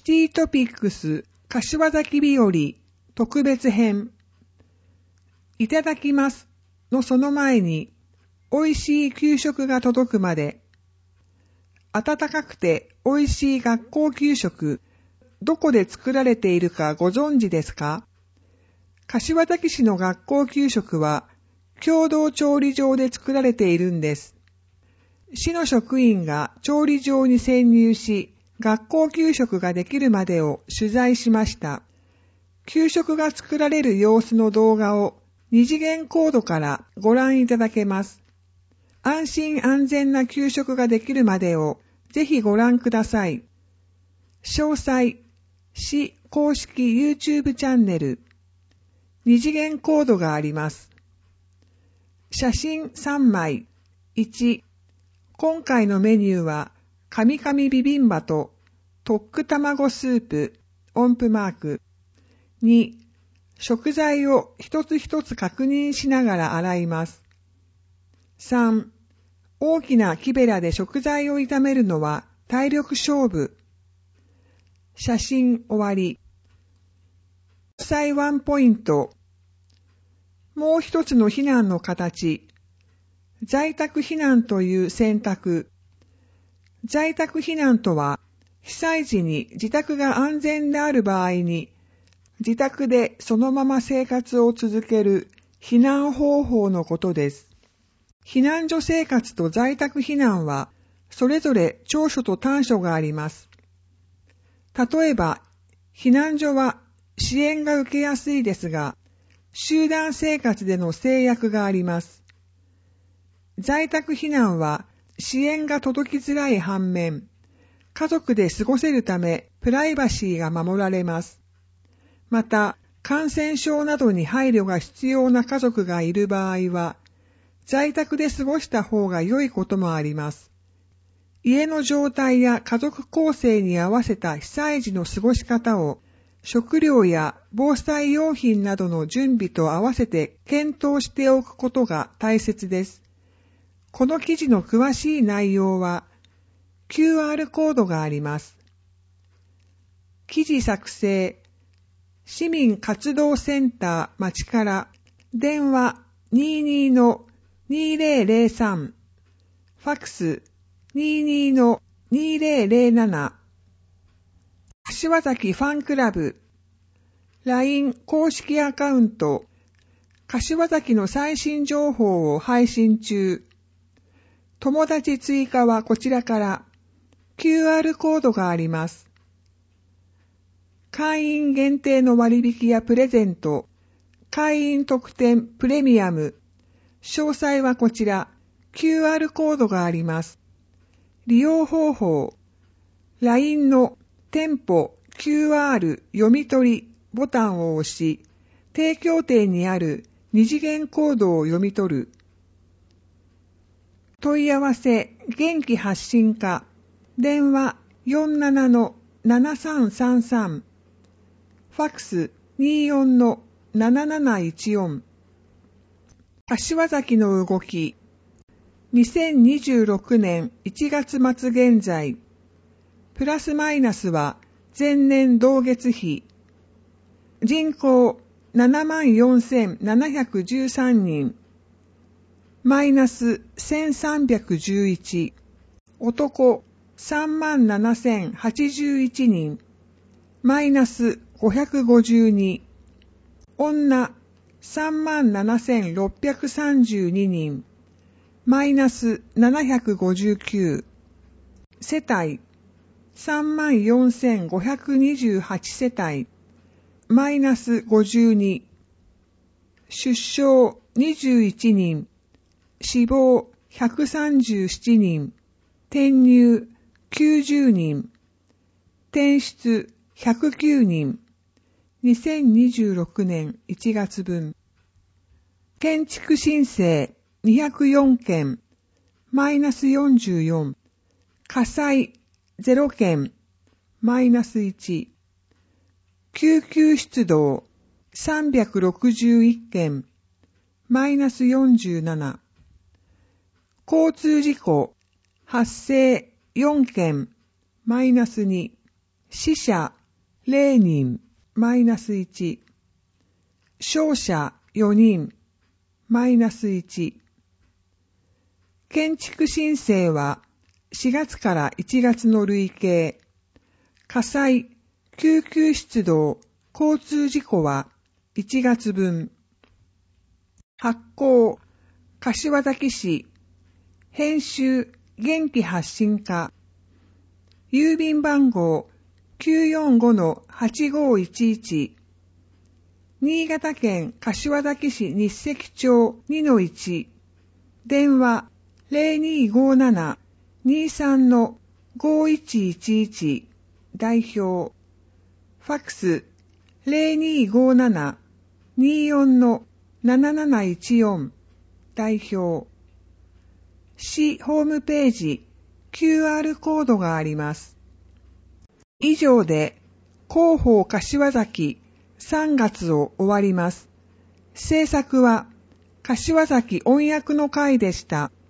シティトピックス柏崎日和特別編。いただきますのその前に、美味しい給食が届くまで。温かくて美味しい学校給食、どこで作られているかご存知ですか？柏崎市の学校給食は共同調理場で作られているんです。市の職員が調理場に潜入し、学校給食ができるまでを取材しました。給食が作られる様子の動画を二次元コードからご覧いただけます。安心安全な給食ができるまでをぜひご覧ください。詳細、市公式 YouTube チャンネル、二次元コードがあります。写真3枚。1、今回のメニューは、カミカミビビンバとトック卵スープ、音符マーク。2、食材を一つ一つ確認しながら洗います。3、大きな木べらで食材を炒めるのは体力勝負。写真終わり。防災ワンポイント。もう一つの避難の形。在宅避難という選択。在宅避難とは、被災時に自宅が安全である場合に、自宅でそのまま生活を続ける避難方法のことです。避難所生活と在宅避難は、それぞれ長所と短所があります。例えば、避難所は支援が受けやすいですが、集団生活での制約があります。在宅避難は支援が届きづらい反面、家族で過ごせるためプライバシーが守られます。また、感染症などに配慮が必要な家族がいる場合は、在宅で過ごした方が良いこともあります。家の状態や家族構成に合わせた被災時の過ごし方を、食料や防災用品などの準備と合わせて検討しておくことが大切です。この記事の詳しい内容は QR コードがあります。記事作成、市民活動センター町から電話 22-2003 ファックス 22-2007 柏崎ファンクラブ LINE 公式アカウント柏崎の最新情報を配信中。友達追加はこちらから QR コードがあります。会員限定の割引やプレゼント、会員特典プレミアム、詳細はこちら QR コードがあります。利用方法、LINE の店舗 QR 読み取りボタンを押し、提供店にある二次元コードを読み取る。問い合わせ、元気発信課、電話 47-7333、ファックス 24-7714。柏崎の動き、2026年1月末現在、プラスマイナスは前年同月比、人口 74,713 人、マイナス1311、男 37,081 人、マイナス552、女 37,632 人、マイナス759、世帯 34,528 世帯、マイナス52、出生21人、死亡137人、転入90人、転出109人、2026年1月分。建築申請204件、マイナス44、火災0件、マイナス1、救急出動361件、マイナス47、交通事故発生4件、マイナス2、 死者0人マイナス1、傷者4人マイナス1。建築申請は4月から1月の累計。火災、救急出動、交通事故は1月分。発行、柏崎市。編集、元気発信課。郵便番号 945-8511。新潟県柏崎市日石町 2-1。電話 0257-23-5111。代表。ファックス 0257-24-7714。代表。市ホームページ QR コードがあります。以上で広報柏崎3月を終わります。制作は柏崎音訳の会でした。